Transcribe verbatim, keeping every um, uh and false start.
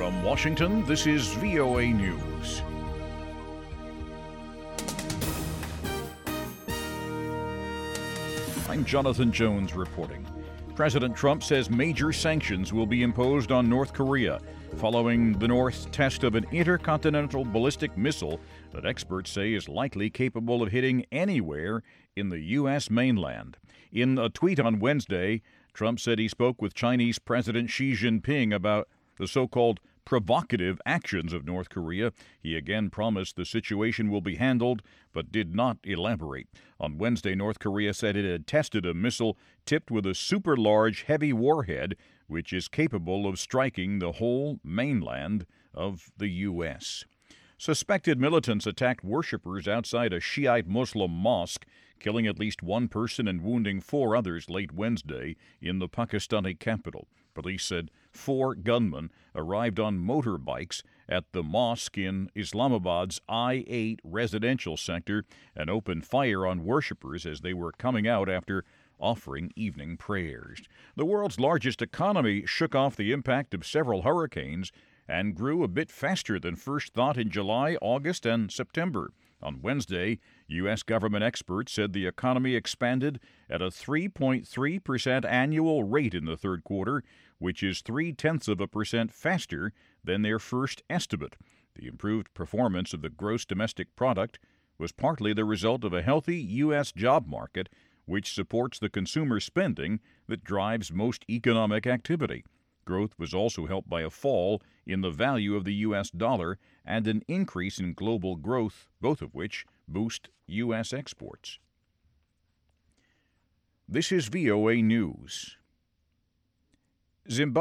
From Washington, this is V O A News. I'm Jonathan Jones reporting. President Trump says major sanctions will be imposed on North Korea following the North's test of an intercontinental ballistic missile that experts say is likely capable of hitting anywhere in the U S mainland. In a tweet on Wednesday, Trump said he spoke with Chinese President Xi Jinping about the so-called provocative actions of North Korea. He again promised the situation will be handled, but did not elaborate. On Wednesday, North Korea said it had tested a missile tipped with a super-large heavy warhead, which is capable of striking the whole mainland of the U S. Suspected militants attacked worshippers outside a Shiite Muslim mosque, killing at least one person and wounding four others late Wednesday in the Pakistani capital. Police said four gunmen arrived on motorbikes at the mosque in Islamabad's I eight residential sector and opened fire on worshippers as they were coming out after offering evening prayers. The world's largest economy shook off the impact of several hurricanes and grew a bit faster than first thought in July, August, and September. On Wednesday, U S government experts said the economy expanded at a three point three percent annual rate in the third quarter, which is three-tenths of a percent faster than their first estimate. The improved performance of the gross domestic product was partly the result of a healthy U S job market, which supports the consumer spending that drives most economic activity. Growth was also helped by a fall in the value of the U S dollar and an increase in global growth, both of which boost U S exports. This is V O A News. Zimbabwe